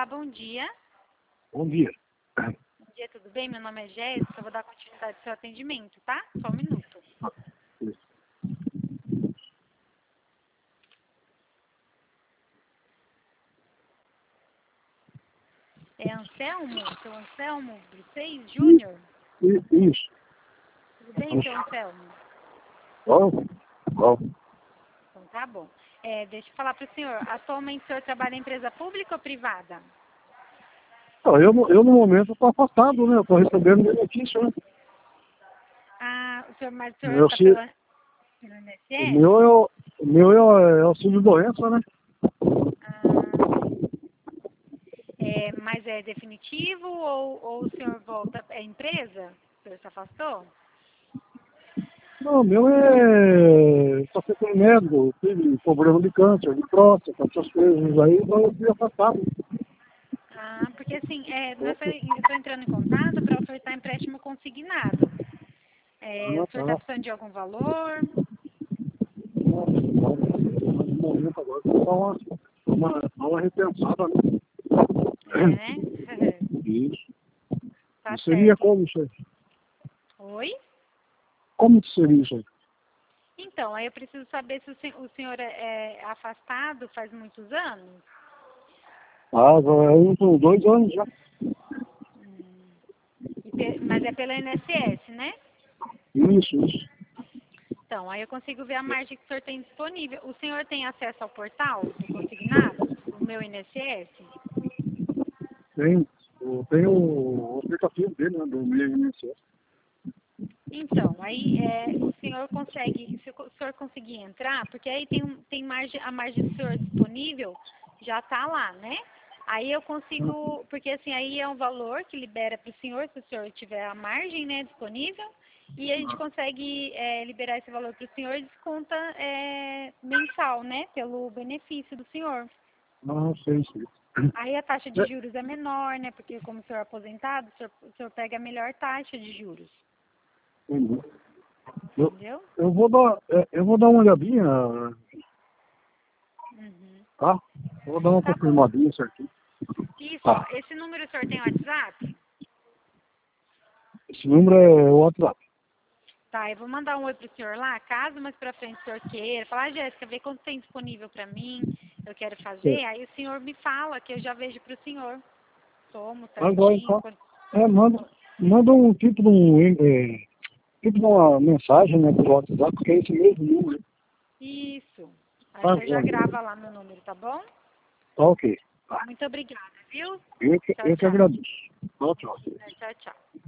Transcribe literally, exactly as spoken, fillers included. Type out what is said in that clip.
bom dia. Bom dia. Bom dia, tudo bem? Meu nome é Jéssica, eu vou dar continuidade ao seu atendimento, tá? Só um minuto. Isso. É Anselmo? Seu Anselmo Bruceis Júnior? I- Isso. Tudo bem, seu Anselmo? Bom, bom. Então tá bom. É, deixa eu falar para o senhor, atualmente o senhor trabalha em empresa pública ou privada? Não, eu, no- eu no momento estou afastado, né? Eu estou recebendo benefício, né? Ah, o senhor, mas o senhor Meu, está ci- pela, pelo o I N S S? meu é o, o meu é o é auxílio doença, né? Ah, é, mas é definitivo ou, ou o senhor volta? É empresa? O senhor se afastou? Não, o meu é só ser médico, tive problema de câncer, de próstata, essas coisas aí, então eu fui afastado. Ah, porque assim, é, nós, eu estou entrando em contato para ofertar empréstimo consignado. É, o Ah, senhor está tá. precisando de algum valor? No momento agora, vou dar uma, uma, dar uma repensada, né? É, né? Isso. Tá E seria certo. como isso aí? Oi? Como que seria isso aí? Então, aí eu preciso saber se o, sen- o senhor é, é afastado faz muitos anos. Ah, já é uns dois anos já. Hum. E pe- mas é pela I N S S, né? Isso, isso. Então, aí eu consigo ver a margem que o senhor tem disponível. O senhor tem acesso ao portal do consignado, do meu I N S S? Tem, eu tenho o aplicativo dele, né, do meu I N S S. Então, aí é, o senhor consegue, se o senhor conseguir entrar, porque aí tem, um- tem margem, a margem do senhor disponível já está lá, né? Aí eu consigo, porque assim, aí é um valor que libera para o senhor, se o senhor tiver a margem, né, disponível, e a gente consegue é, liberar esse valor para o senhor e desconta é, mensal, né, pelo benefício do senhor. Não, sei, sei. Aí a taxa de É, juros é menor, né, porque como o senhor é aposentado, o senhor, o senhor pega a melhor taxa de juros, entendi. eu, entendeu? eu, vou dar, é, eu vou dar uma olhadinha, Uhum. tá? Eu vou dar uma Tá bom. confirmadinha certinho. Isso, ó. Tá. Esse número o senhor tem WhatsApp? Esse número é o WhatsApp. Tá, eu vou mandar um oi pro senhor lá, caso mais pra frente o senhor queira. Falar, ah, Jéssica, vê quanto tem disponível pra mim, eu quero fazer. Certo. Aí o senhor me fala, que eu já vejo pro senhor. Somo Agora, certinho. então, quando- é, manda, manda um tipo de um, é, tipo de uma mensagem, né, pelo WhatsApp, porque é esse mesmo número. Isso. Aí o Tá, senhor já João? grava lá meu número, tá bom? Tá, ok. Tá. Muito obrigada, viu? Eu que, Tchau, eu que tchau. agradeço. Tá, tchau. É, tchau, tchau.